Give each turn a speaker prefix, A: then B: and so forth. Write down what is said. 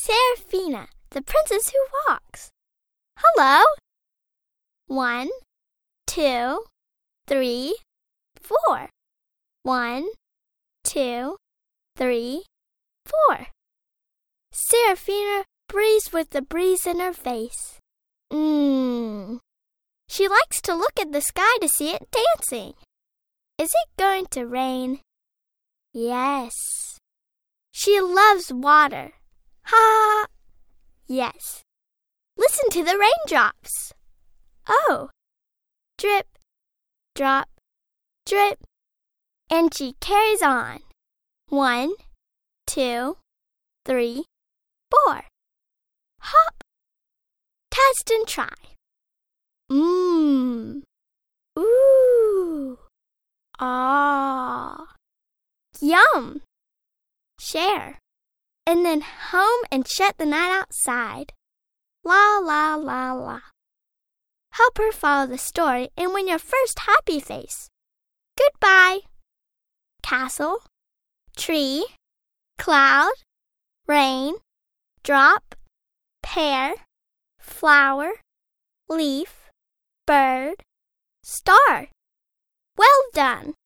A: Seraphina, the princess who walks. Hello. 1, 2, 3, 4. 1, 2, 3, 4. Seraphina breathes with the breeze in her face. She likes to look at the sky to see it dancing. Is it going to rain? Yes. She loves water. Ha! Yes. Listen to the raindrops. Oh. Drip, drop, drip. And she carries on. 1, 2, 3, 4. Hop. Test and try. Ooh. Ah. Yum. Share. And then home and shut the night outside. La, la, la, la. Help her follow the story and win your first happy face. Goodbye. Castle, tree, cloud, rain, drop, pear, flower, leaf, bird, star. Well done.